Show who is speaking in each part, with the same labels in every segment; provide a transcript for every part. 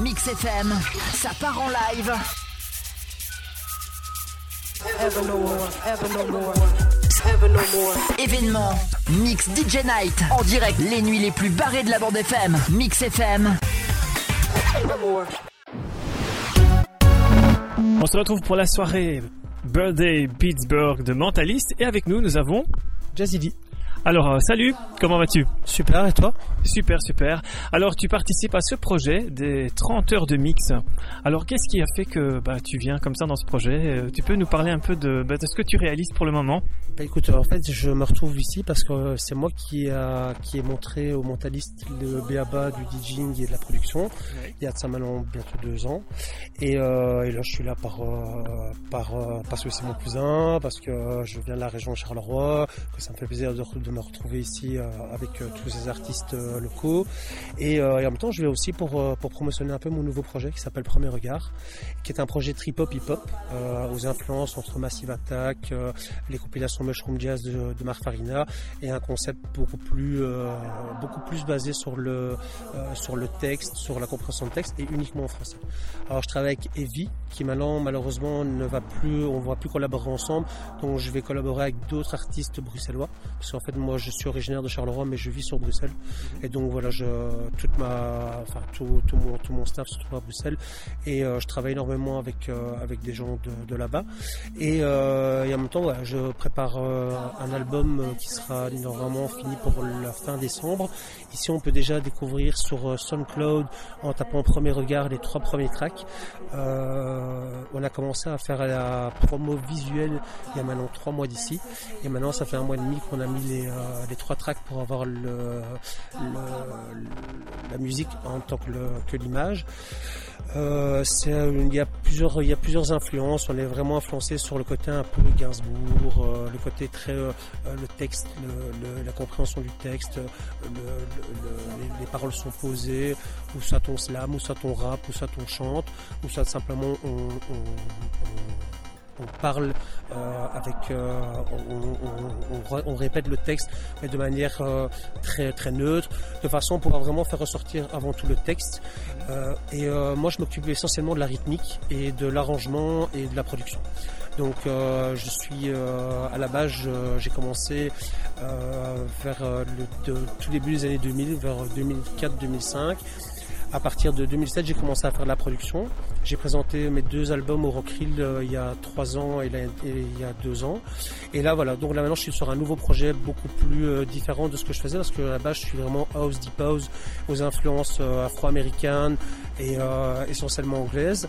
Speaker 1: Mix FM, ça part en live.
Speaker 2: Ever no more, ever no more, ever no more.
Speaker 1: Événement Mix DJ Night en direct, les nuits les plus barrées de la bande FM. Mix FM.
Speaker 3: On se retrouve pour la soirée Birthday Pittsburgh de Mentalist et avec nous avons
Speaker 4: Jazzy D.
Speaker 3: Alors salut, comment vas-tu?
Speaker 4: Super, et toi?
Speaker 3: Super. Alors tu participes à ce projet des 30 heures de mix. Alors qu'est-ce qui a fait que tu viens comme ça dans ce projet? Tu peux nous parler un peu de ce que tu réalises pour le moment?
Speaker 4: Écoute, en fait je me retrouve ici parce que c'est moi qui ai montré aux mentalistes le b.a.-ba du DJing et de la production. Oui. Il y a de ça maintenant bientôt 2 ans. Et là je suis là parce que c'est mon cousin, parce que je viens de la région de Charleroi, que ça me fait plaisir de me retrouver ici avec tous ces artistes locaux et en même temps je vais aussi pour promotionner un peu mon nouveau projet qui s'appelle Premier Regard, qui est un projet trip-hop hip-hop aux influences entre Massive Attack, les compilations Mushroom Jazz de Marc Farina et un concept beaucoup plus basé sur le texte, sur la compréhension de texte et uniquement en français. Alors je travaille avec Evie qui maintenant malheureusement on ne va plus collaborer ensemble, donc je vais collaborer avec d'autres artistes bruxellois parce qu'en fait moi je suis originaire de Charleroi mais je vis sur Bruxelles et donc voilà tout mon staff se trouve à Bruxelles et je travaille énormément avec des gens de là-bas et en même temps voilà, je prépare un album qui sera normalement fini pour la fin décembre. Ici on peut déjà découvrir sur SoundCloud en tapant Premier Regard les 3 premiers tracks. On a commencé à faire la promo visuelle il y a maintenant 3 mois d'ici et maintenant ça fait 1 mois et demi qu'on a mis les 3 tracks pour avoir la musique en tant que l'image. Il y a plusieurs influences. On est vraiment influencé sur le côté un peu Gainsbourg, le côté très le texte, la compréhension du texte, les paroles sont posées, ou soit on slam, ou soit on rap, ou soit on chante, ou soit simplement on parle on répète le texte mais de manière très très neutre, de façon à pouvoir vraiment faire ressortir avant tout le texte. Moi je m'occupe essentiellement de la rythmique et de l'arrangement et de la production. Donc je suis à la base j'ai commencé vers tout début des années 2000, vers 2004-2005. À partir de 2007, j'ai commencé à faire de la production. J'ai présenté mes 2 albums au Rockrill il y a 3 ans et il y a 2 ans. Et là, voilà. Donc là, maintenant, je suis sur un nouveau projet beaucoup plus différent de ce que je faisais parce que à la base, je suis vraiment house, deep house, aux influences afro-américaines et essentiellement anglaises.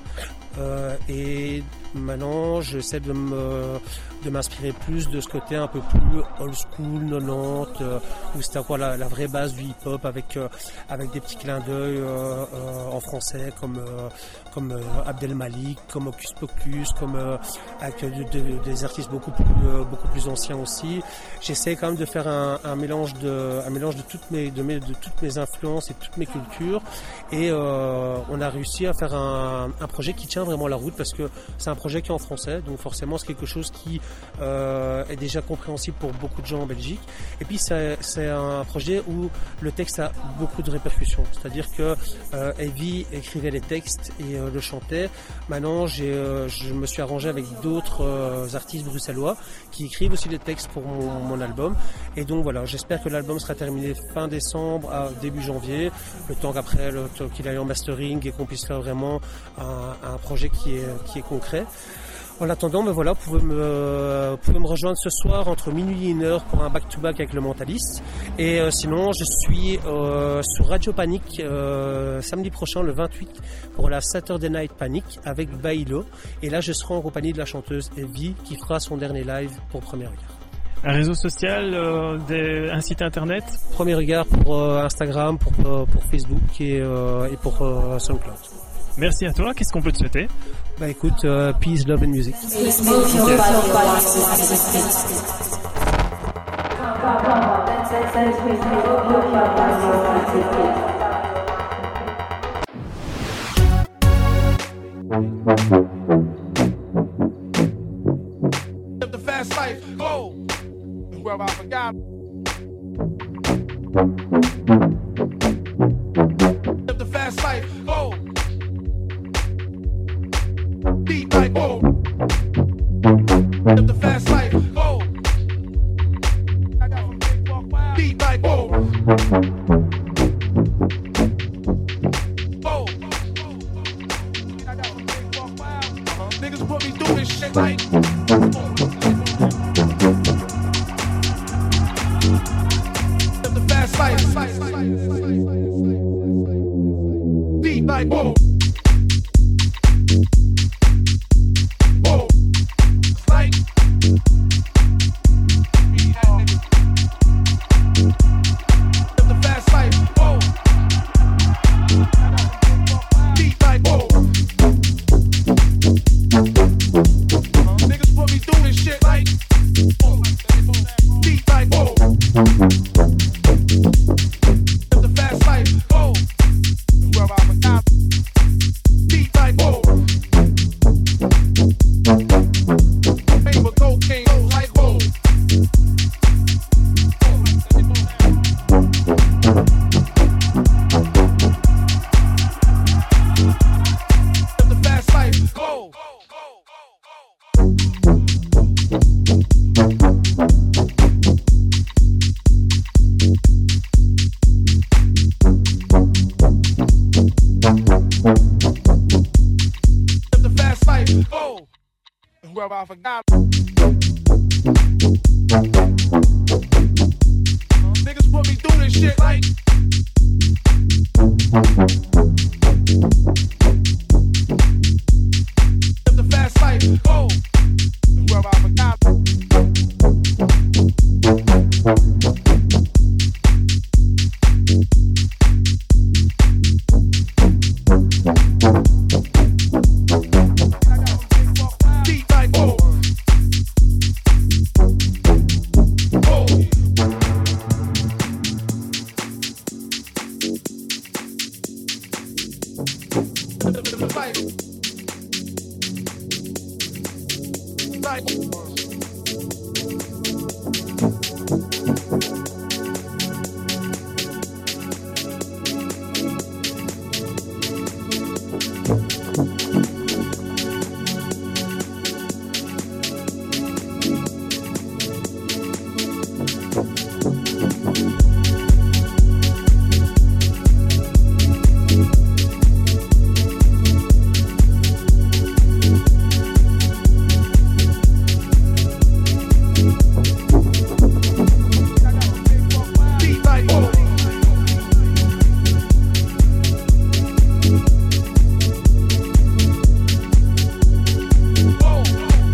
Speaker 4: Et maintenant, j'essaie de m'inspirer plus de ce côté un peu plus old school, 90, où c'était quoi la vraie base du hip-hop avec des petits clins d'œil en français comme Abdel Malik, comme Hocus Pocus, comme avec des artistes beaucoup plus anciens aussi. J'essaie quand même de faire un mélange de toutes mes influences et toutes mes cultures et on a réussi à faire un projet qui tient vraiment la route parce que c'est un projet qui est en français, donc forcément c'est quelque chose qui est déjà compréhensible pour beaucoup de gens en Belgique. Et puis c'est un projet où le texte a beaucoup de répercussions, c'est-à-dire que Evie écrivait les textes et le chantait. Maintenant je me suis arrangé avec d'autres artistes bruxellois qui écrivent aussi les textes pour mon album. Et donc voilà, j'espère que l'album sera terminé fin décembre à début janvier, le temps qu'après qu'il aille en mastering et qu'on puisse faire vraiment un projet qui est concret. En attendant, voilà, vous pouvez me rejoindre ce soir entre minuit et 1h pour un back-to-back avec le Mentaliste. Et sinon, je suis sur Radio Panic samedi prochain, le 28, pour la Saturday Night Panic avec Bailo. Et là, je serai en compagnie de la chanteuse Evie qui fera son dernier live pour Premier Regard.
Speaker 3: Un réseau social, un site internet?
Speaker 4: Premier Regard pour Instagram, pour Facebook et pour SoundCloud.
Speaker 3: Merci à toi. Qu'est-ce qu'on peut te souhaiter?
Speaker 4: Écoute, peace, love and music.
Speaker 5: The fast life, go. Well, I forgot. The fast life, go. like whoa. Whoa. It's like live the fast life. Whoa. Beat like whoa. Niggas put me through this shit like beat like whoa. Live the fast life. Whoa. Where I forgot. Beat like whoa. Paper cocaine goes like whoa. Live the fast life. Go. Live the fast life. Go. Where I forgot. Niggas put me through this shit like live the fast life. Go. Where I forgot. Beat like whoa. Whoa. Like beat like whoa. Whoa.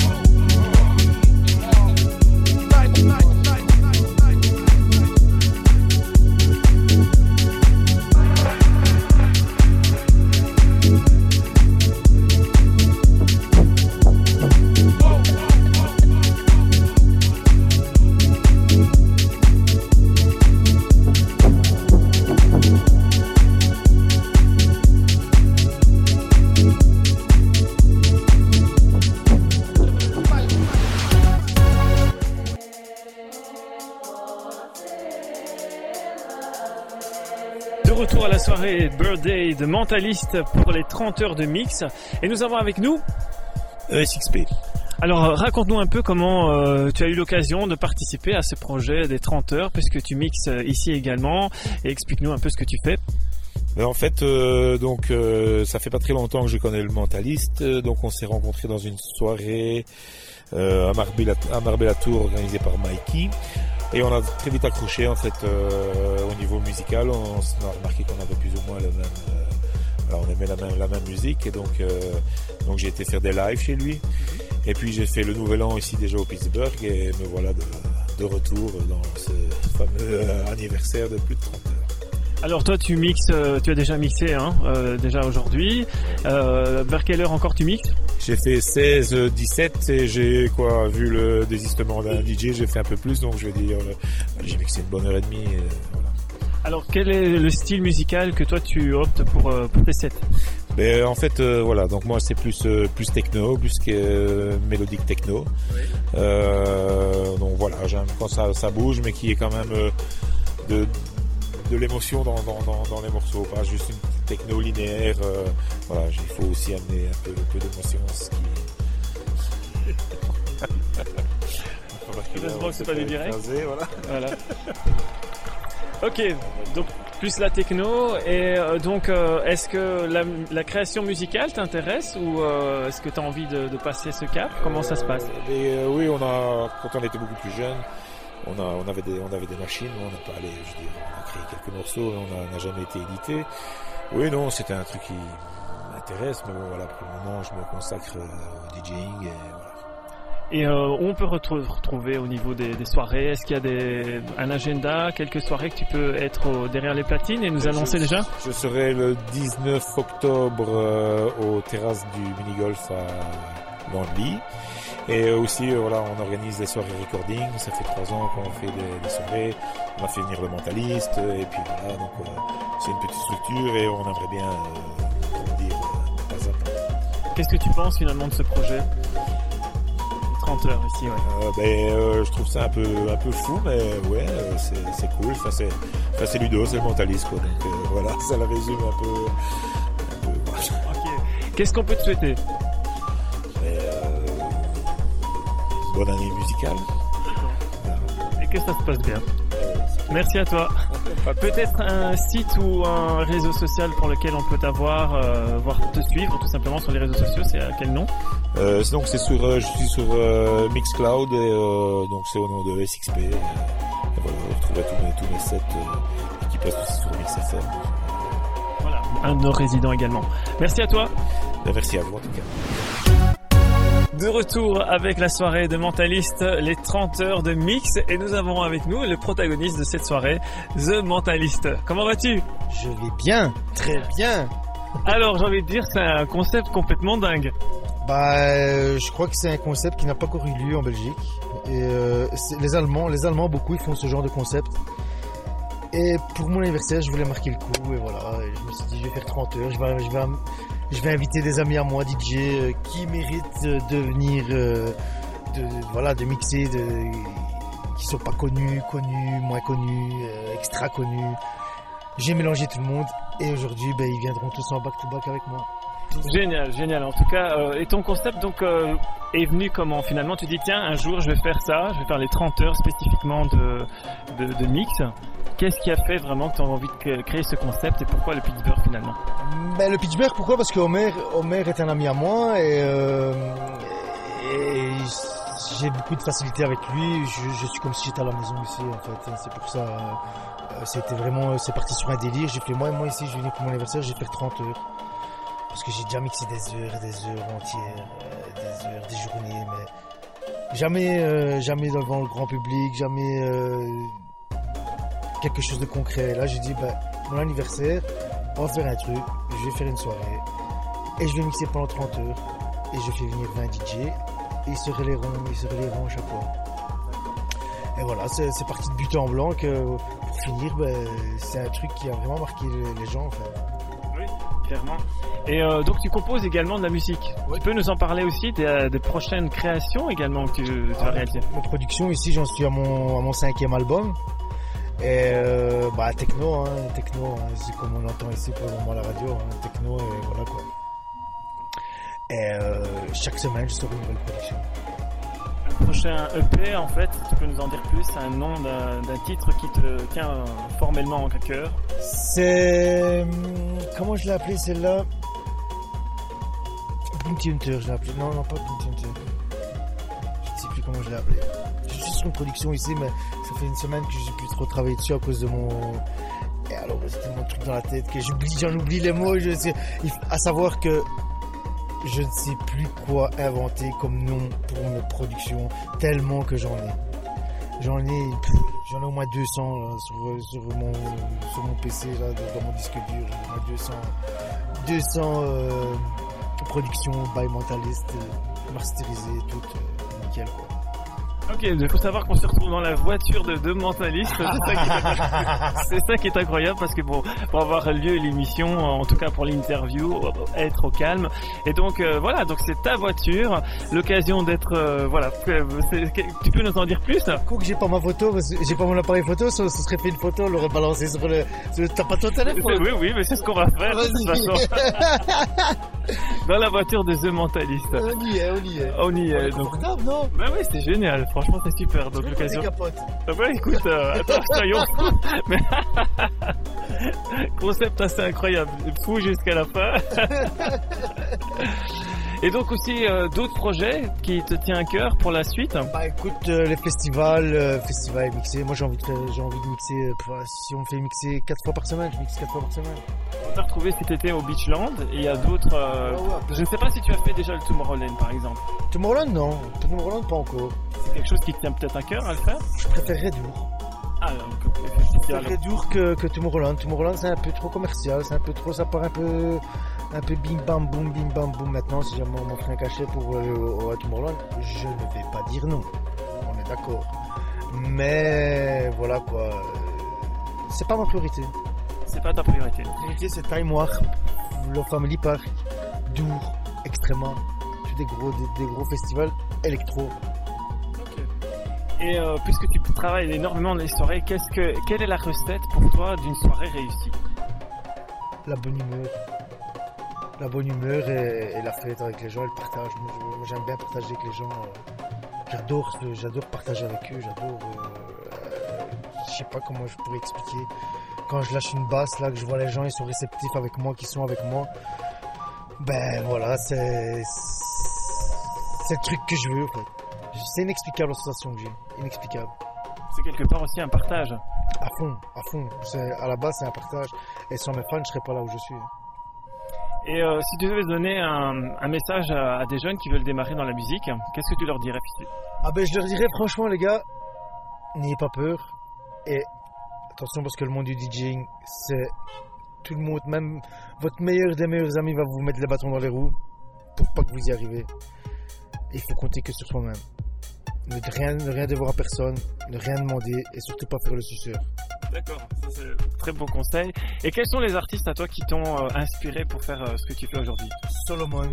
Speaker 3: De retour à la soirée Birthday de Mentaliste pour les 30 heures de mix. Et nous avons avec nous
Speaker 6: ESXP.
Speaker 3: Alors raconte-nous un peu comment tu as eu l'occasion de participer à ce projet des 30 heures, puisque tu mixes ici également, et explique-nous un peu ce que tu fais.
Speaker 6: En fait, ça fait pas très longtemps que je connais le Mentaliste, donc on s'est rencontrés dans une soirée à Marbella-Tour organisée par Mikey, et on a très vite accroché en fait au niveau musical. On a remarqué qu'on avait plus ou moins le même, alors on aimait la même musique, et donc j'ai été faire des lives chez lui. Et puis j'ai fait le Nouvel An ici déjà au Pittsburgh, et me voilà de retour dans ce fameux anniversaire de plus de 30 heures.
Speaker 3: Alors toi tu mixes, tu as déjà mixé déjà aujourd'hui. Vers quelle heure encore tu mixes?
Speaker 6: J'ai fait 16, 17 et j'ai vu le désistement d'un DJ, j'ai fait un peu plus, donc je vais dire j'ai mixé une bonne heure et demie. Voilà.
Speaker 3: Alors quel est le style musical que toi tu optes pour tes sets?
Speaker 6: En fait voilà, donc moi c'est plus techno, plus que mélodique techno. Oui. Donc voilà, j'aime quand ça bouge, mais qui est quand même de l'émotion dans les morceaux, pas juste une techno linéaire. Voilà, il faut aussi amener un peu d'émotion.
Speaker 3: Heureusement que c'est pas du direct.
Speaker 6: Voilà.
Speaker 3: Ok, donc plus la techno, et donc est-ce que la création musicale t'intéresse, ou est-ce que tu as envie de passer ce cap? Comment ça se passe?
Speaker 6: Oui, quand on était beaucoup plus jeune, on avait des machines, on n'a pas allé, on a créé quelques morceaux, on n'a jamais été édité. Oui, non, c'était un truc qui m'intéresse, mais bon, voilà, pour le moment, je me consacre au DJing et voilà.
Speaker 3: Et on peut retrouver au niveau des soirées, est-ce qu'il y a un agenda, quelques soirées que tu peux être derrière les platines et nous annoncer déjà?
Speaker 6: Je serai le 19 octobre aux terrasses du mini-golf à Landely. Et aussi, voilà, on organise des soirées recording. Ça fait 3 ans qu'on fait des soirées. On a fait venir le mentaliste. Et puis voilà, donc c'est une petite structure et on aimerait bien, pas à pas.
Speaker 3: Qu'est-ce que tu penses finalement de ce projet? 30 heures ici, ouais.
Speaker 6: Je trouve ça un peu fou, mais ouais, c'est cool. C'est Ludo, c'est le mentaliste, quoi. Donc voilà, ça la résume un peu voilà.
Speaker 3: Ok. Qu'est-ce qu'on peut te souhaiter?
Speaker 6: Bonne année musicale.
Speaker 3: Et que ça se passe bien. Merci à toi. Peut-être un site ou un réseau social pour lequel on peut t'avoir, voire te suivre tout simplement sur les réseaux sociaux, c'est à quel nom?
Speaker 6: Donc je suis sur Mixcloud et donc c'est au nom de SXP. Et voilà, vous retrouverez tous mes sets qui passent aussi sur MixFM.
Speaker 3: Voilà, un de nos résidents également. Merci à toi.
Speaker 6: Merci à vous en tout cas.
Speaker 3: De retour avec la soirée de Mentaliste, les 30 heures de mix, et nous avons avec nous le protagoniste de cette soirée, The Mentalist. Comment vas-tu?
Speaker 7: Je vais bien, très bien.
Speaker 3: Alors j'ai envie de dire, c'est un concept complètement dingue.
Speaker 7: Je crois que c'est un concept qui n'a pas encore eu lieu en Belgique. Et les Allemands beaucoup, ils font ce genre de concept. Et pour mon anniversaire, je voulais marquer le coup, et voilà. Et je me suis dit, je vais faire 30 heures, je vais inviter des amis à moi, DJ, qui méritent de venir, de mixer, qui sont pas connus, moins connus, extra connus. J'ai mélangé tout le monde, et aujourd'hui, ils viendront tous en back-to-back avec moi.
Speaker 3: Génial. En tout cas, et ton concept donc est venu comment finalement? Tu dis tiens, un jour je vais faire ça, je vais faire les 30 heures spécifiquement de mix. Qu'est-ce qui a fait vraiment que tu as envie de créer ce concept et pourquoi le Pittsburgh finalement?
Speaker 7: Le Pittsburgh, pourquoi? Parce que Homer est un ami à moi et j'ai beaucoup de facilité avec lui. Je suis comme si j'étais à la maison ici en fait. C'est pour ça. C'est parti sur un délire. J'ai fait moi ici, je viens pour mon anniversaire, je vais faire 30 heures. Parce que j'ai déjà mixé des heures entières, des journées, mais jamais devant le grand public, jamais quelque chose de concret. Là, j'ai dit, mon anniversaire, on va faire un truc, je vais faire une soirée, et je vais mixer pendant 30 heures, et je fais venir 20 DJ, et ils se relèveront à chaque fois. Et voilà, c'est parti de but en blanc que, pour finir, c'est un truc qui a vraiment marqué les gens, en fait.
Speaker 3: Oui, clairement. Et donc tu composes également de la musique. Oui. Tu peux nous en parler aussi des prochaines créations également que tu vas réaliser?
Speaker 7: Mon production ici, j'en suis à mon 5e album. Et techno, c'est comme on entend ici pour le moment à la radio, techno et voilà quoi. Et chaque semaine, je sors une nouvelle production.
Speaker 3: Le prochain EP, en fait, tu peux nous en dire plus? C'est un nom d'un titre qui te tient formellement en cœur?
Speaker 7: C'est... Comment je l'ai appelé celle-là? Bounty Hunter, je l'ai appelé. Non, pas Bounty Hunter. Je ne sais plus comment je l'ai appelé. Je suis sur une production ici, mais ça fait une semaine que j'ai plus trop travaillé dessus à cause de mon... Et alors, c'était mon truc dans la tête que j'en oublie les mots. À savoir que je ne sais plus quoi inventer comme nom pour mes productions, tellement que j'en ai. J'en ai au moins 200 là, sur mon PC, là, dans mon disque dur. J'en ai 200 productions by Mentalist, masterisées, toutes nickel quoi.
Speaker 3: Ok, il faut savoir qu'on se retrouve dans la voiture de Mentalist. C'est ça qui est incroyable parce que pour avoir lieu l'émission, en tout cas pour l'interview, être au calme. Et donc voilà, donc c'est ta voiture, l'occasion d'être tu peux nous en dire plus?
Speaker 7: Quoi que j'ai pas ma photo, parce que j'ai pas mon appareil photo, ça serait fait une photo, on l'aurait balancé sur le... T'as pas ton téléphone?
Speaker 3: Oui, mais c'est ce qu'on va faire de toute façon. Dans la voiture de The Mentalist. On y est. Donc...
Speaker 7: confortable, non?
Speaker 3: Bah oui, c'est génial. Franchement, c'est super. Donc l'occasion. Écoute, attends, soyons fous. Mais concept assez incroyable, fou jusqu'à la fin. Et donc aussi d'autres projets qui te tiennent à cœur pour la suite?
Speaker 7: Écoute, les festivals mixés. Moi j'ai envie de mixer. Si on me fait mixer 4 fois par semaine, je mixe 4 fois par semaine.
Speaker 3: On t'a retrouvé cet été au Beachland et il y a d'autres. Je ne sais pas si tu as fait déjà le Tomorrowland par exemple.
Speaker 7: Tomorrowland, non. Tomorrowland, pas encore.
Speaker 3: C'est quelque chose qui te tient peut-être à cœur à le faire?
Speaker 7: Je préférerais Dour.
Speaker 3: Ah, donc
Speaker 7: Je préférerais Dour que Tomorrowland. Tomorrowland, c'est un peu trop commercial, c'est un peu trop, ça part un peu bim bam boum. Maintenant, si jamais on m'offre un cachet pour aller au Tomorrowland, je ne vais pas dire non. On est d'accord. Mais voilà quoi. C'est pas ma priorité.
Speaker 3: C'est pas ta priorité.
Speaker 7: Ma priorité, c'est Time Warp, le Family Park, Dour, Extrema, tous des gros festivals électro.
Speaker 3: Et puisque tu travailles énormément dans les soirées, quelle est la recette pour toi d'une soirée réussie?
Speaker 7: La bonne humeur et la fête avec les gens et le partage. Moi, j'aime bien partager avec les gens. J'adore partager avec eux. Je sais pas comment je pourrais expliquer. Quand je lâche une basse, là, que je vois les gens, ils sont réceptifs avec moi, qui sont avec moi. Ben voilà, c'est le truc que je veux en fait. C'est inexplicable la sensation que j'ai. Inexplicable.
Speaker 3: C'est quelque part aussi un partage.
Speaker 7: À fond. À la base, c'est un partage. Et sans mes fans, je serais pas là où je suis.
Speaker 3: Et si tu devais donner un message à des jeunes qui veulent démarrer dans la musique, qu'est-ce que tu leur dirais?
Speaker 7: Ah ben, je leur dirais franchement, les gars, n'ayez pas peur. Et attention, parce que le monde du DJing, c'est tout le monde, même votre meilleur des meilleurs amis va vous mettre les bâtons dans les roues pour pas que vous y arriviez. Il faut compter que sur soi-même. Ne rien devoir à personne, ne rien demander et surtout pas faire le suceur.
Speaker 3: D'accord, ça c'est un très bon conseil. Et quels sont les artistes à toi qui t'ont inspiré pour faire ce que tu fais aujourd'hui?
Speaker 7: Solomon,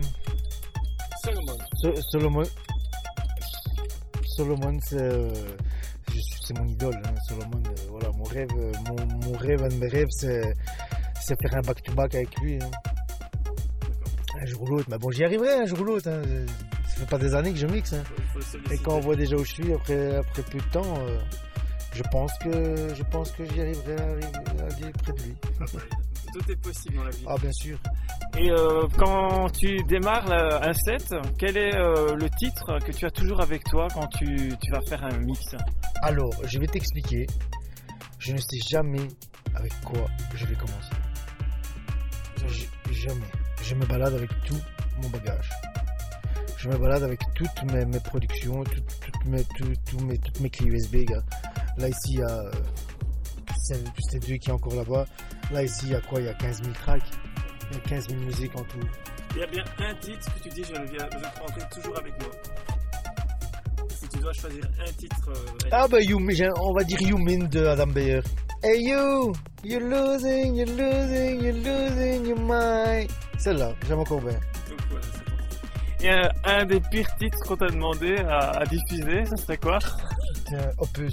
Speaker 7: c'est mon idole. Hein. Solomon, voilà, mon rêve, un de mes rêves, c'est faire un back-to-back avec lui. Hein. Un jour ou l'autre, mais bon, j'y arriverai un jour ou l'autre. Hein. Ça fait pas des années que je mixe. Hein. Et quand on voit déjà où je suis après peu de temps, je pense que j'y arriverai à aller près de lui.
Speaker 3: Tout est possible dans la vie.
Speaker 7: Ah bien sûr.
Speaker 3: Et quand tu démarres un set, quel est le titre que tu as toujours avec toi quand tu vas faire un mix?
Speaker 7: Alors, je vais t'expliquer. Je ne sais jamais avec quoi je vais commencer. Jamais. Je me balade avec tout mon bagage. Je me balade avec toutes mes productions, toutes mes clés USB, gars. Là, ici, il y a ces deux qui est encore là-bas. Là, ici, il y a quoi? Il y a 15 000 tracks. Il y a 15 000 musiques en tout.
Speaker 3: Il y a bien un titre que tu dis, je prendrai toujours avec moi. Si tu dois choisir un titre...
Speaker 7: Ah bah, on va dire You Mean de Adam Beyer. Hey you, you're losing your mind. Celle-là, j'aime encore bien.
Speaker 3: Donc voilà, c'est bon. Et un des pires titres qu'on t'a demandé à diffuser, ça serait quoi?
Speaker 7: Opus.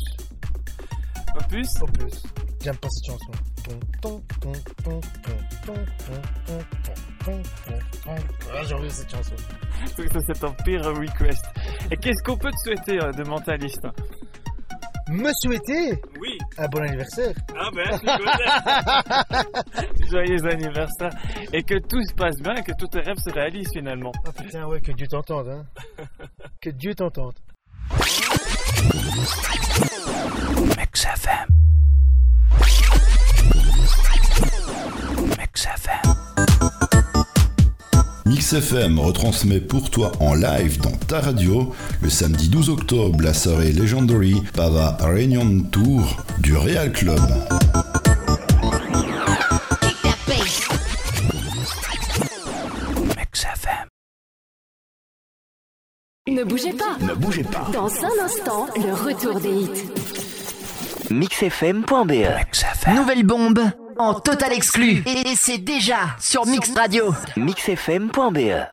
Speaker 7: J'aime pas cette chanson. J'ai envie de cette chanson.
Speaker 3: Donc ça c'est ton pire request. Et qu'est-ce qu'on peut te souhaiter de Mentaliste?
Speaker 7: Me souhaiter?
Speaker 3: Oui.
Speaker 7: Un bon anniversaire.
Speaker 3: Ah ben, joyeux anniversaire. Et que tout se passe bien et que tous tes rêves se réalisent finalement.
Speaker 7: Ah putain, ouais, que Dieu t'entende, hein. Que Dieu t'entende.
Speaker 1: Mix FM. Mix FM.
Speaker 8: Mix FM retransmet pour toi en live dans ta radio le samedi 12 octobre la soirée Legendary par la Réunion Tour du Real Club.
Speaker 1: Mix FM.
Speaker 9: Ne bougez pas. Dans un instant, le retour des hits.
Speaker 1: mixfm.be. Nouvelle bombe en total exclu. Et c'est déjà sur Mix Radio.
Speaker 10: mixfm.be.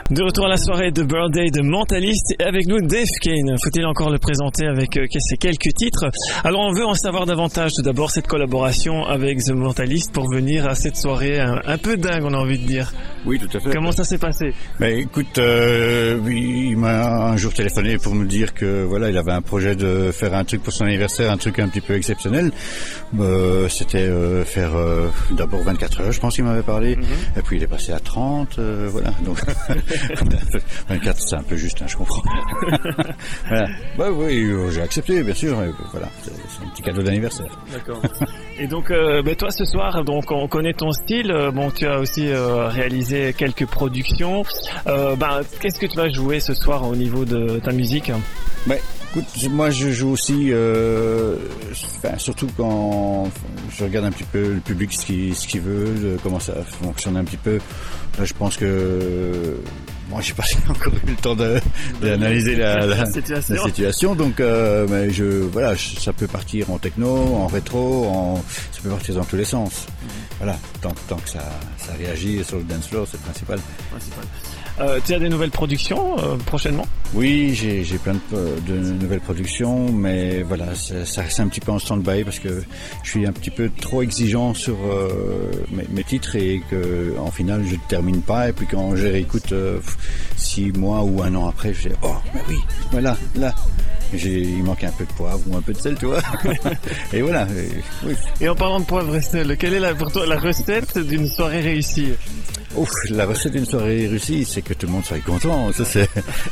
Speaker 3: De retour à la soirée de Birthday de Mentalist et avec nous Dave Kane. Faut-il encore le présenter avec ces quelques titres? Alors on veut en savoir davantage. Tout d'abord cette collaboration avec The Mentalist pour venir à cette soirée un peu dingue, on a envie de dire.
Speaker 11: Oui, tout à fait.
Speaker 3: Comment ça s'est passé?
Speaker 11: Écoute, il m'a un jour téléphoné pour me dire que voilà, il avait un projet de faire un truc pour son anniversaire, un truc un petit peu exceptionnel. C'était faire d'abord 24 heures, je pense qu'il m'avait parlé, et puis il est passé à 30, voilà. Donc 24, c'est un peu juste, je comprends. Voilà. Oui, j'ai accepté, bien sûr. Voilà, c'est un petit cadeau d'anniversaire.
Speaker 3: D'accord. Et donc, toi, ce soir, donc on connaît ton style. Tu as aussi réalisé quelques productions. Qu'est-ce que tu vas jouer ce soir au niveau de ta musique?
Speaker 11: Écoute, moi je joue aussi, surtout quand je regarde un petit peu le public, ce qu'il veut, comment ça fonctionne un petit peu. Là, je pense que moi j'ai pas encore eu le temps d'analyser la situation, donc ça peut partir en techno, en rétro, ça peut partir dans tous les sens. Voilà, tant que ça réagit sur le dance floor, c'est le principal.
Speaker 3: Tu as des nouvelles productions prochainement? Oui,
Speaker 11: j'ai plein de nouvelles productions, mais voilà, ça reste un petit peu en stand-by parce que je suis un petit peu trop exigeant sur mes titres et que en finale je ne termine pas, et puis quand je réécoute 6 mois ou 1 an après, je dis mais oui, voilà, là. Il manquait un peu de poivre ou un peu de sel, tu vois. Et voilà. Oui.
Speaker 3: Et en parlant de poivre et sel, quelle est pour toi la recette d'une soirée réussie?
Speaker 11: La recette d'une soirée réussie, c'est que tout le monde soit content. Ça, c'est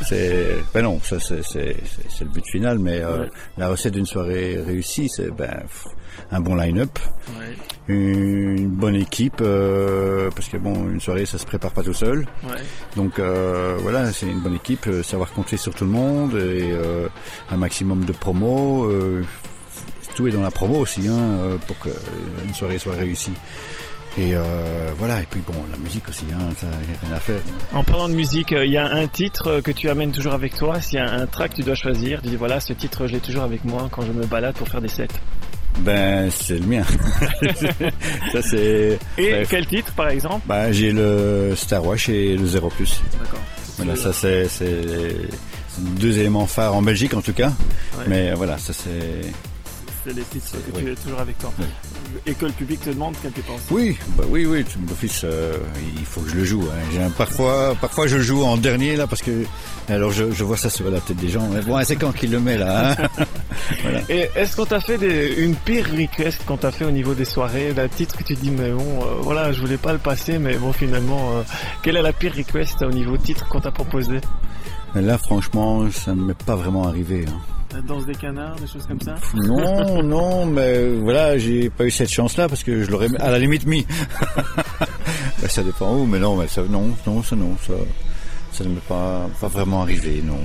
Speaker 11: le but final, mais la recette d'une soirée réussie, c'est un bon line-up, une bonne équipe, parce que une soirée, ça se prépare pas tout seul. Donc voilà, c'est une bonne équipe, savoir compter sur tout le monde et un maximum de promos. Tout est dans la promo aussi, pour qu'une soirée soit réussie. Et voilà, et puis la musique aussi, ça n'y a rien à faire.
Speaker 3: En parlant de musique, il y a un titre que tu amènes toujours avec toi. S'il y a un track que tu dois choisir, tu dis voilà, ce titre je l'ai toujours avec moi quand je me balade pour faire des sets.
Speaker 11: C'est le mien. Ça, c'est...
Speaker 3: Et quel titre par exemple?
Speaker 11: J'ai le Star Wash et le Zero Plus.
Speaker 3: D'accord.
Speaker 11: Voilà, ça c'est 2 éléments phares en Belgique en tout cas. Mais voilà, ça c'est...
Speaker 3: C'est les titres que tu es toujours avec toi. Et que le public te demande quelque part.
Speaker 11: Oui, d'office, il faut que je le joue. Parfois je joue en dernier là parce que alors je vois ça sur la tête des gens. C'est quand qu'il le met là. Voilà.
Speaker 3: Et est-ce qu'on t'a fait une pire request qu'on t'a fait au niveau des soirées, d'un titre que tu dis voilà, je voulais pas le passer, mais finalement, quelle est la pire request au niveau titre qu'on t'a proposé?
Speaker 11: Là, franchement, ça ne m'est pas vraiment arrivé.
Speaker 3: La danse des canards, des choses comme ça?
Speaker 11: Non, mais voilà, j'ai pas eu cette chance-là parce que je l'aurais à la limite mis. Ça dépend où, mais non, ça ne m'est pas vraiment arrivé, non.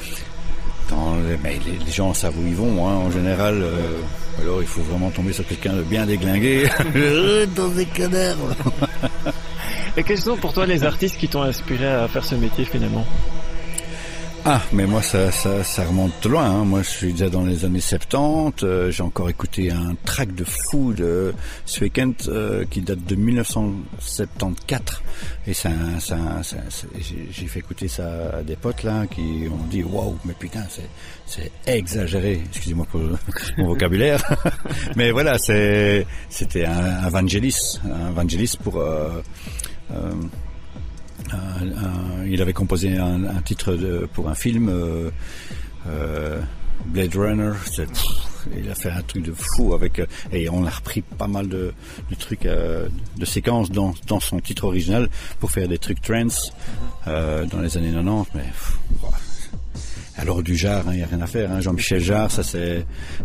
Speaker 11: Les gens savent où ils vont, en général. Alors il faut vraiment tomber sur quelqu'un de bien déglingué. Dans des canards.
Speaker 3: Et quels sont pour toi les artistes qui t'ont inspiré à faire ce métier finalement?
Speaker 11: Mais moi ça remonte loin. Moi je suis déjà dans les années 70. J'ai encore écouté un track de fou de Swekent qui date de 1974. Et j'ai fait écouter ça à des potes là qui ont dit waouh, mais putain c'est exagéré. Excusez-moi pour mon vocabulaire. Mais voilà, c'était un Vangelis pour il avait composé un titre pour un film, Blade Runner. Il a fait un truc de fou et on a repris pas mal de trucs, de séquences dans son titre original pour faire des trucs trance dans les années 90. Mais alors du Jarre, il n'y a rien à faire. Jean-Michel Jarre, ça c'est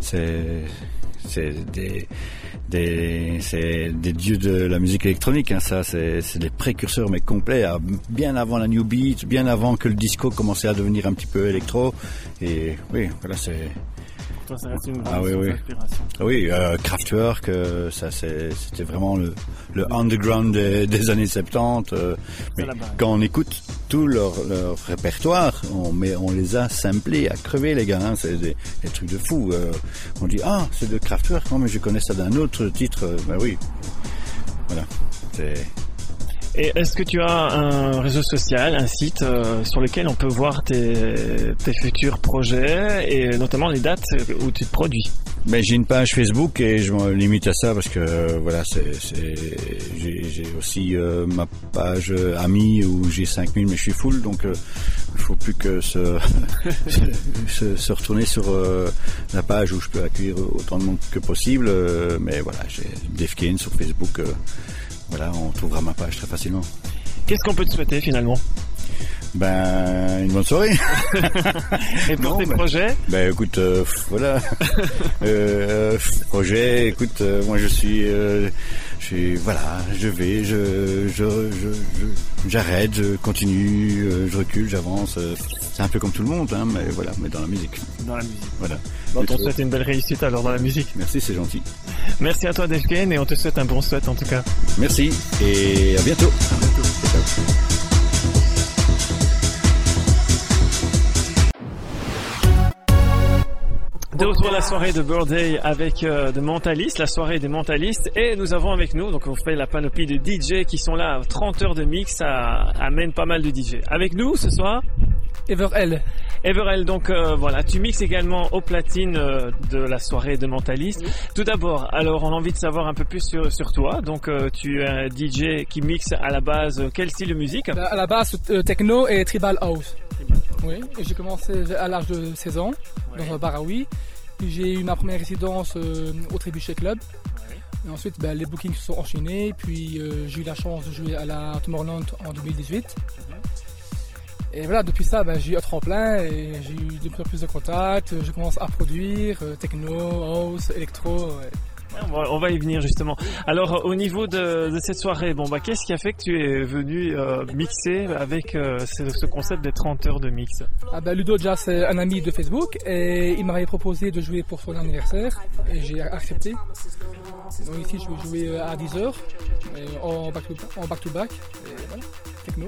Speaker 11: des dieux de la musique électronique, ça c'est des précurseurs mais complets, bien avant la new beat, bien avant que le disco commençait à devenir un petit peu électro. Et oui, voilà, c'est
Speaker 3: toi, ça reste une grande inspiration.
Speaker 11: Oui, Kraftwerk, c'était vraiment le underground des années 70. Mais quand on écoute tout leur répertoire, on les a samplés à crever, les gars. C'est des trucs de fou. On dit c'est de Kraftwerk, non mais je connais ça d'un autre titre. Oui, voilà.
Speaker 3: Et est-ce que tu as un réseau social, un site sur lequel on peut voir tes futurs projets et notamment les dates où tu te produis?
Speaker 11: Ben, j'ai une page Facebook et je me limite à ça parce que voilà, j'ai aussi ma page amis où j'ai 5000 mais je suis full, donc il faut plus que se retourner sur la page où je peux accueillir autant de monde que possible. Mais voilà, j'ai Defkane sur Facebook. Voilà, on trouvera ma page très facilement.
Speaker 3: Qu'est-ce qu'on peut te souhaiter finalement?
Speaker 11: Ben, une bonne soirée.
Speaker 3: Et pour tes projets?
Speaker 11: Ben, écoute, voilà. Projet, écoute, moi je suis, voilà, j'arrête, je continue, je recule, j'avance. C'est un peu comme tout le monde, hein, mais voilà, mais dans la musique.
Speaker 3: Dans la musique.
Speaker 11: Voilà.
Speaker 3: Bon, on te souhaite une belle réussite alors dans la musique.
Speaker 11: Merci, c'est gentil.
Speaker 3: Merci à toi, Defkane, et on te souhaite un bon souhait en tout cas.
Speaker 11: Merci, et à bientôt. À bientôt. Ciao.
Speaker 3: De retour à la soirée de Birthday avec de Mentalist, la soirée des Mentalistes, et nous avons avec nous, donc on fait la panoplie de DJ qui sont là, 30 heures de mix, ça amène pas mal de DJ. Avec nous ce soir,
Speaker 12: Everl,
Speaker 3: donc voilà, tu mixes également aux platines de la soirée de Mentalist. Oui. Tout d'abord, alors on a envie de savoir un peu plus sur toi, donc tu es un DJ qui mixe à la base quel style de musique?
Speaker 12: À la base techno et tribal house. Oui, et j'ai commencé à l'âge de 16 ans, dans un bar à oui. Puis j'ai eu ma première résidence au Trébuchet Club. Et ensuite, les bookings se sont enchaînés. Puis j'ai eu la chance de jouer à la Tomorrowland en 2018. Et voilà, depuis ça, j'ai eu un tremplin et j'ai eu de plus en plus de contacts. Je commence à produire techno, house, électro. Ouais.
Speaker 3: On va y venir justement. Alors au niveau de cette soirée, qu'est-ce qui a fait que tu es venu mixer avec ce concept des 30 heures de mix?
Speaker 12: Ludo Jazz, c'est un ami de Facebook et il m'avait proposé de jouer pour son anniversaire et j'ai accepté. Donc ici je vais jouer à 10h en back-to-back et voilà, techno.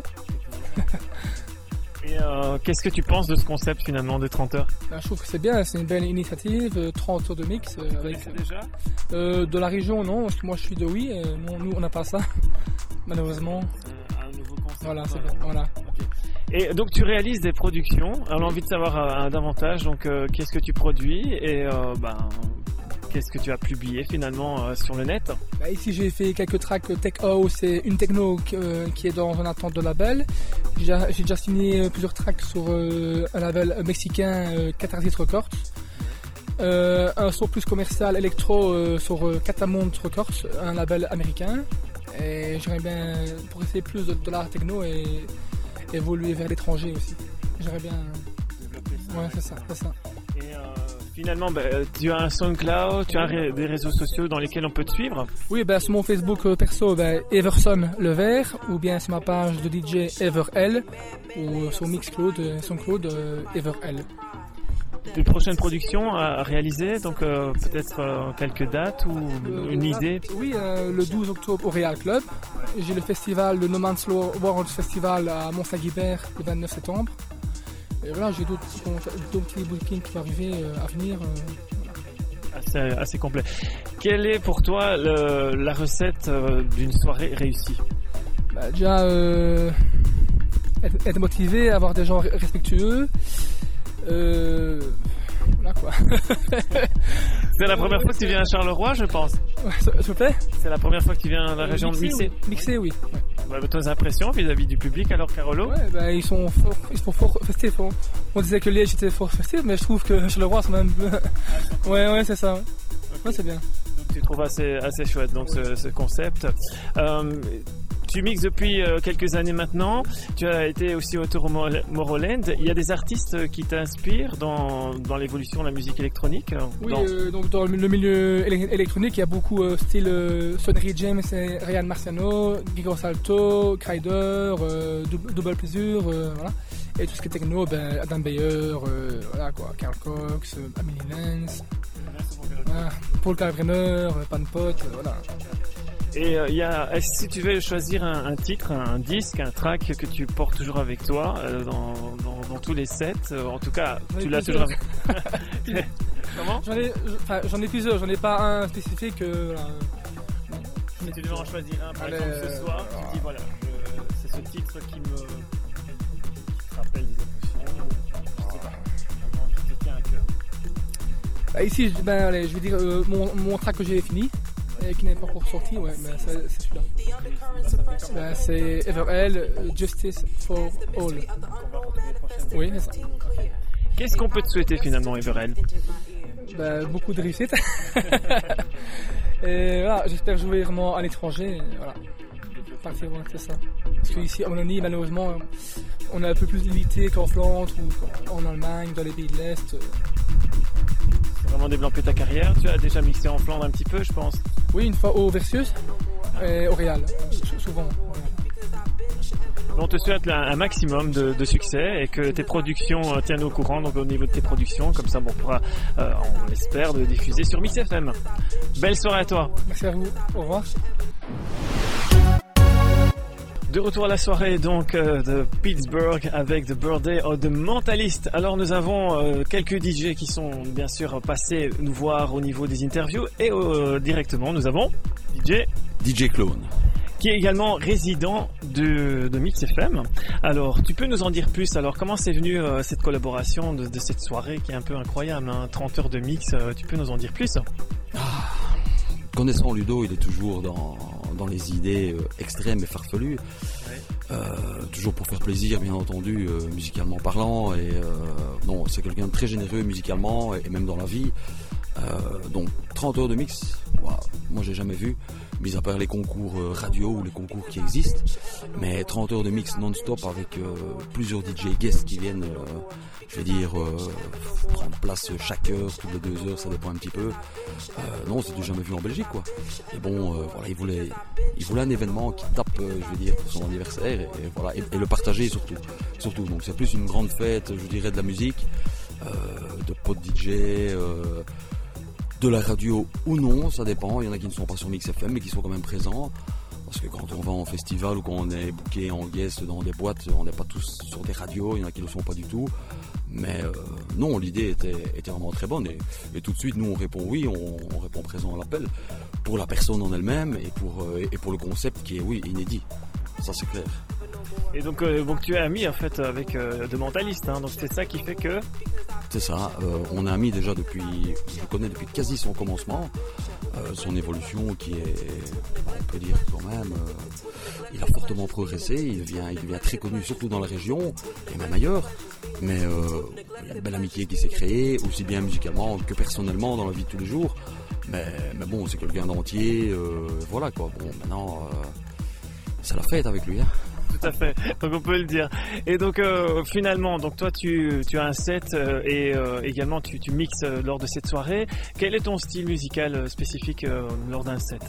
Speaker 3: Et qu'est-ce que tu penses de ce concept finalement des 30 heures?
Speaker 12: Je trouve que c'est bien, c'est une belle initiative, 30 heures de mix.
Speaker 3: Déjà
Speaker 12: de la région, non, parce que moi je suis de oui, nous on n'a pas ça, malheureusement.
Speaker 3: Un nouveau concept.
Speaker 12: Voilà, c'est bien, voilà.
Speaker 3: Okay. Et donc tu réalises des productions, on a envie de savoir davantage, donc qu'est-ce que tu produis et qu'est-ce que tu as publié finalement sur le net?
Speaker 12: Ici j'ai fait quelques tracks tech house et une techno qui est dans une attente de label. J'ai déjà signé plusieurs tracks sur un label mexicain, Catharsis Records. Un son plus commercial électro sur Catamount Records, un label américain. Et j'aimerais bien progresser plus de l'art techno et évoluer vers l'étranger aussi. J'aimerais bien développer ça. Ouais, c'est ça.
Speaker 3: Et finalement, tu as un SoundCloud, tu as des réseaux sociaux dans lesquels on peut te suivre?
Speaker 12: Oui, sur mon Facebook perso, Everson le Vert, ou bien sur ma page de DJ Everl, ou sur Mixcloud, SoundCloud Everl.
Speaker 3: Des prochaines productions à réaliser, donc peut-être quelques dates ou une idée?
Speaker 12: Oui, le 12 octobre au Real Club. J'ai le festival, le No Man's World Festival à Mont-Saint-Guibert le 29 septembre. Et voilà, j'ai d'autres petits bookings qui vont arriver à venir.
Speaker 3: Assez complet. Quelle est pour toi la recette d'une soirée réussie?
Speaker 12: Déjà, être motivé, avoir des gens respectueux. Voilà quoi.
Speaker 3: C'est la première fois que tu viens à Charleroi, je pense.
Speaker 12: Ouais, s'il vous plaît.
Speaker 3: C'est la première fois que tu viens à la région de Mixer.
Speaker 12: Mixer, oui. Ouais.
Speaker 3: Tes impressions vis-à-vis du public alors, Carolo?
Speaker 12: Ils sont fort festifs. On disait que Liège était fort festif, mais je trouve que Charleroi c'est même. Ouais, c'est ça. Ouais, c'est bien.
Speaker 3: Donc tu trouves assez chouette donc ce concept. Tu mixes depuis quelques années maintenant. Tu as été aussi au Tomorrowland. Il y a des artistes qui t'inspirent dans l'évolution de la musique électronique?
Speaker 12: Oui, donc dans le milieu électronique, il y a beaucoup style Sonny James et Ryan Marciano, Gregor Salto, Kryder, Double Pleasure, voilà. Et tout ce qui est techno, Adam Beyer, voilà quoi, Carl Cox, Amelie Lenz, voilà, Paul Kalbrenner, Panpot, voilà.
Speaker 3: Et si tu veux choisir un titre, un disque, un track que tu portes toujours avec toi dans tous les sets, en tout cas, tu l'as toujours avec. Comment?
Speaker 12: J'en ai plusieurs, j'en ai pas un spécifique.
Speaker 3: Si tu devais en choisir un, par exemple, ce soir, tu dis voilà. ce titre qui te rappelle des émotions, je sais pas, vraiment qui te tient à cœur?
Speaker 12: Ici, allez, je vais dire mon track que j'ai fini et qui n'est pas encore sorti, ouais, mais c'est celui-là. C'est Everhell, Justice for All. Oui, c'est ça.
Speaker 3: Qu'est-ce qu'on peut te souhaiter finalement, Everhell?
Speaker 12: Beaucoup de réussite. Et voilà, j'espère jouer vraiment à l'étranger. Voilà. Partir, voilà, c'est ça. Parce qu'ici, en Wallonie, malheureusement, on est un peu plus limité qu'en Flandre ou en Allemagne, dans les pays de l'Est.
Speaker 3: C'est vraiment développé ta carrière. Tu as déjà mixé en Flandre un petit peu, je pense.
Speaker 12: Oui, une fois au Versus et au Real, souvent.
Speaker 3: On te souhaite un maximum de succès et que tes productions tiennent au courant, donc au niveau de tes productions, comme ça on pourra, on l'espère, le diffuser sur Mix FM. Belle soirée à toi.
Speaker 12: Merci à vous, au revoir.
Speaker 3: De retour à la soirée donc de Pittsburgh avec The Birthday of the Mentalist. Alors nous avons quelques DJ qui sont bien sûr passés nous voir au niveau des interviews et directement nous avons
Speaker 13: DJ Clone,
Speaker 3: qui est également résident de Mix FM. Alors, tu peux nous en dire plus? Alors, comment c'est venu cette collaboration de cette soirée qui est un peu incroyable, hein, 30 heures de mix, tu peux nous en dire plus?
Speaker 13: Connaissant Ludo, il est toujours dans les idées extrêmes et farfelues. Ouais. Toujours pour faire plaisir, bien entendu, musicalement parlant. Et non, c'est quelqu'un de très généreux musicalement et même dans la vie. Donc 30 heures de mix, wow, moi j'ai jamais vu, mis à part les concours radio ou les concours qui existent, mais 30 heures de mix non-stop avec plusieurs DJ guests qui viennent, je vais dire, prendre place chaque heure, toutes les 2 heures, ça dépend un petit peu. Non, c'est du jamais vu en Belgique, quoi. Et bon, voilà, il voulait un événement qui tape, je vais dire, pour son anniversaire, et voilà, et le partager surtout. Donc c'est plus une grande fête, je dirais, de la musique, de potes DJ, de la radio ou non, ça dépend. Il y en a qui ne sont pas sur Mix FM mais qui sont quand même présents. Parce que quand on va en festival ou quand on est booké en guest dans des boîtes, on n'est pas tous sur des radios, il y en a qui ne le sont pas du tout. Mais non, l'idée était vraiment très bonne. Et tout de suite, nous on répond oui, on répond présent à l'appel. Pour la personne en elle-même et pour le concept qui est, oui, inédit. Ça c'est clair.
Speaker 3: Et donc tu es ami en fait avec The Mentalist, hein, donc c'est ça qui fait que...
Speaker 13: C'est ça, on est amis déjà je le connais depuis quasi son commencement, son évolution qui est, on peut dire quand même, il a fortement progressé, il devient très connu surtout dans la région et même ailleurs, mais il y a une belle amitié qui s'est créée, aussi bien musicalement que personnellement dans la vie de tous les jours, mais bon, c'est quelqu'un d'entier, voilà quoi, bon maintenant c'est la fête avec lui, hein.
Speaker 3: Tout à fait, donc on peut le dire. Et donc finalement, donc toi tu as un set et également tu mixes lors de cette soirée. Quel est ton style musical spécifique lors d'un set?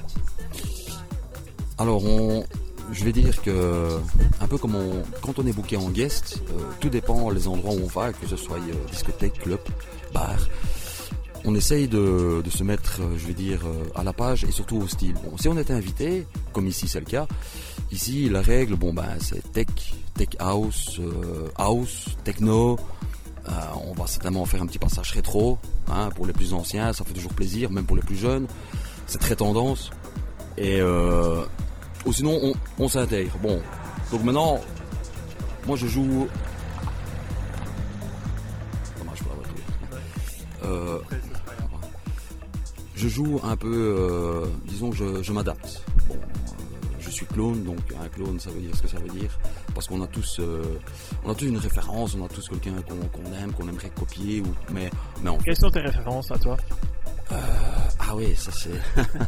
Speaker 13: Alors je vais dire que un peu comme quand on est booké en guest, tout dépend les endroits où on va, que ce soit discothèque, club, bar. On essaye de se mettre, je vais dire, à la page et surtout au style. Bon, si on est invité, comme ici c'est le cas, ici la règle, c'est tech house, house, techno. On va certainement faire un petit passage rétro, hein, pour les plus anciens, ça fait toujours plaisir, même pour les plus jeunes. C'est très tendance. Et ou sinon on s'intègre. Bon, donc maintenant, moi je joue. Dommage pour la voiture. Je joue un peu, disons que je m'adapte. Bon, je suis clone, donc un clone ça veut dire ce que ça veut dire, parce qu'on a tous une référence, on a tous quelqu'un qu'on aime, qu'on aimerait copier, mais en fait...
Speaker 3: Quelles sont tes références à toi?
Speaker 13: Ah oui, ça c'est...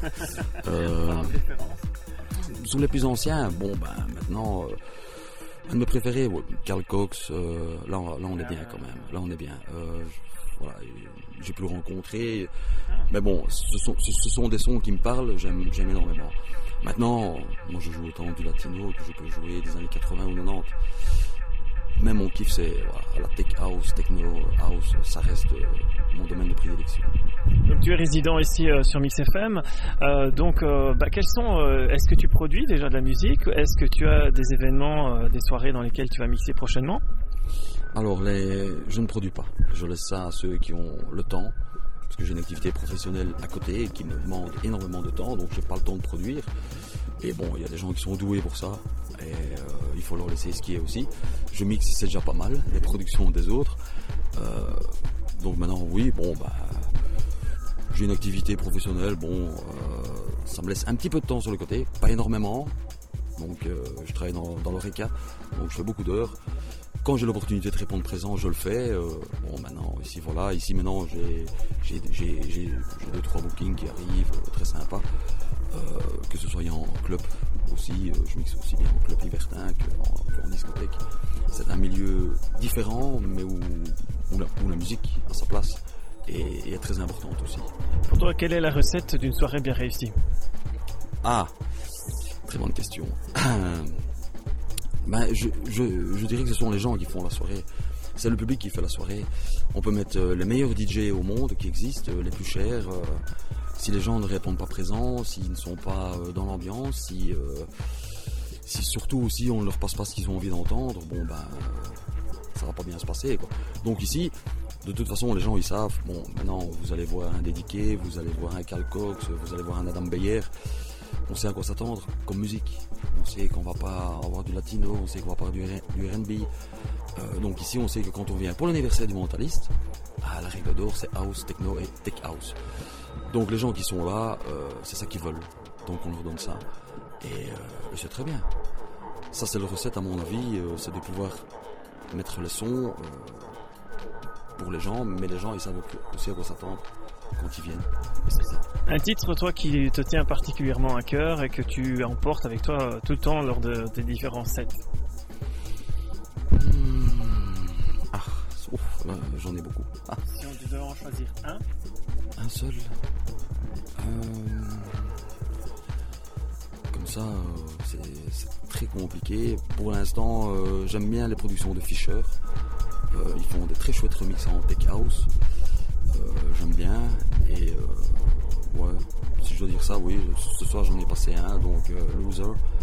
Speaker 13: Sur les plus anciens, maintenant... un de mes préférés, Carl Cox, là on est bien quand même, là on est bien. Voilà, j'ai pu le rencontrer, mais bon, ce sont des sons qui me parlent, j'aime énormément. Maintenant, moi je joue autant du latino que je peux jouer des années 80 ou 90. Mais mon kiff c'est la tech house, techno house, ça reste mon domaine de prédilection.
Speaker 3: Donc tu es résident ici sur Mix FM, quels sont, est-ce que tu produis déjà de la musique? Est-ce que tu as des événements, des soirées dans lesquelles tu vas mixer prochainement?
Speaker 13: Alors je ne produis pas, je laisse ça à ceux qui ont le temps, parce que j'ai une activité professionnelle à côté qui me demande énormément de temps, donc j'ai pas le temps de produire. Et bon, il y a des gens qui sont doués pour ça. Et il faut leur laisser skier aussi. Je mixe, c'est déjà pas mal, les productions des autres. Donc maintenant, oui, bon, j'ai une activité professionnelle, ça me laisse un petit peu de temps sur le côté, pas énormément. Donc je travaille dans l'ORECA, donc je fais beaucoup d'heures. Quand j'ai l'opportunité de répondre présent, je le fais. Maintenant, ici maintenant, j'ai 2-3 bookings qui arrivent, très sympas. Que ce soit en club aussi, je mixe aussi bien en club libertin qu'en discothèque. C'est un milieu différent, mais où la musique a sa place et est très importante aussi.
Speaker 3: Pour toi, quelle est la recette d'une soirée bien réussie?
Speaker 13: Ah, très bonne question. Je dirais que ce sont les gens qui font la soirée. C'est le public qui fait la soirée. On peut mettre les meilleurs DJ au monde qui existent, les plus chers. Si les gens ne répondent pas présents, s'ils ne sont pas dans l'ambiance, si surtout aussi on ne leur passe pas ce qu'ils ont envie d'entendre, ça va pas bien se passer, quoi. Donc ici, de toute façon, les gens ils savent. Bon, maintenant vous allez voir un Dédiqué, vous allez voir un Carl Cox, vous allez voir un Adam Beyer. On sait à quoi s'attendre comme musique. On sait qu'on va pas avoir du latino, on sait qu'on va pas avoir du R&B. Donc ici, on sait que quand on vient pour l'anniversaire du Mentaliste, la règle d'or, c'est house, techno et tech house. Donc les gens qui sont là, c'est ça qu'ils veulent. Donc on leur donne ça. Et c'est très bien. Ça, c'est la recette, à mon avis, c'est de pouvoir mettre le son pour les gens, mais les gens, ils savent aussi à quoi s'attendre quand ils viennent. C'est ça.
Speaker 3: Un titre, toi, qui te tient particulièrement à cœur et que tu emportes avec toi tout le temps lors de tes différents sets?
Speaker 13: J'en ai beaucoup.
Speaker 3: Si on devait en choisir un?
Speaker 13: Un seul. Comme ça, c'est très compliqué. Pour l'instant, j'aime bien les productions de Fisher. Ils font des très chouettes remixes en tech house. J'aime bien. Et si je dois dire ça, oui, ce soir j'en ai passé un, donc Loser.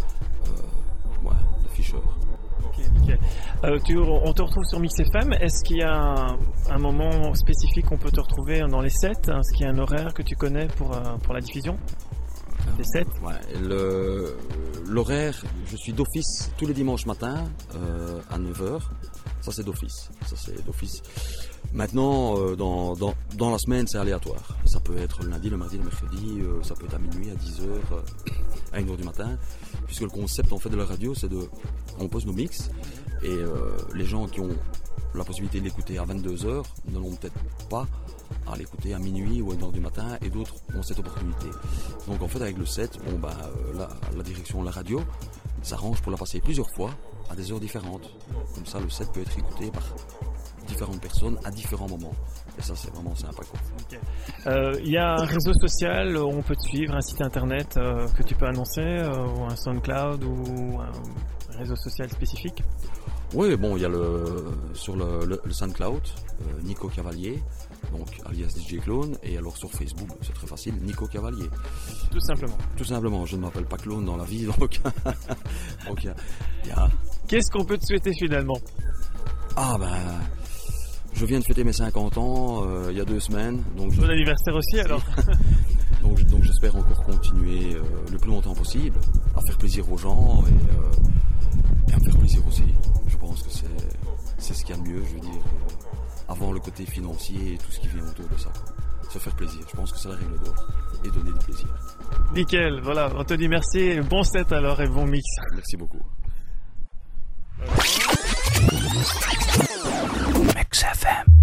Speaker 13: De Fisher.
Speaker 3: Okay. On te retrouve sur Mix FM. Est-ce qu'il y a un moment spécifique qu'on peut te retrouver dans les sets? Est-ce qu'il y a un horaire que tu connais pour la diffusion des sets?
Speaker 13: L'horaire, je suis d'office tous les dimanches matins à 9h. Ça c'est d'office. Maintenant, dans la semaine, c'est aléatoire. Ça peut être le lundi, le mardi, le mercredi, ça peut être à minuit, à 10h, à 1h du matin. Puisque le concept en fait de la radio, c'est on pose nos mix et les gens qui ont la possibilité de l'écouter à 22h ne l'ont peut-être pas à l'écouter à minuit ou à 1h du matin, et d'autres ont cette opportunité. Donc en fait, avec le set, la direction de la radio s'arrange pour la passer plusieurs fois à des heures différentes. Comme ça, le set peut être écouté par différentes personnes à différents moments. Et ça, c'est vraiment sympa, quoi.
Speaker 3: Il y a un réseau social où on peut te suivre, un site internet que tu peux annoncer, ou un SoundCloud, ou un réseau social spécifique?
Speaker 13: Oui, bon, il y a sur le SoundCloud, Nico Cavalier, donc alias DJ Clone, et alors sur Facebook, c'est très facile, Nico Cavalier.
Speaker 3: Tout simplement.
Speaker 13: Tout simplement, je ne m'appelle pas Clone dans la vie, donc il y a...
Speaker 3: Qu'est-ce qu'on peut te souhaiter finalement?
Speaker 13: Je viens de fêter mes 50 ans il y a 2 semaines. Donc
Speaker 3: bon anniversaire aussi alors.
Speaker 13: donc j'espère encore continuer le plus longtemps possible, à faire plaisir aux gens et à me faire plaisir aussi. Je pense que c'est ce qu'il y a de mieux, je veux dire, avant le côté financier et tout ce qui vient autour de ça. Se faire plaisir, je pense que c'est la règle d'or, et donner du plaisir.
Speaker 3: Nickel, voilà, on te dit merci, bon set alors et bon mix.
Speaker 13: Merci beaucoup.
Speaker 10: Mix FM.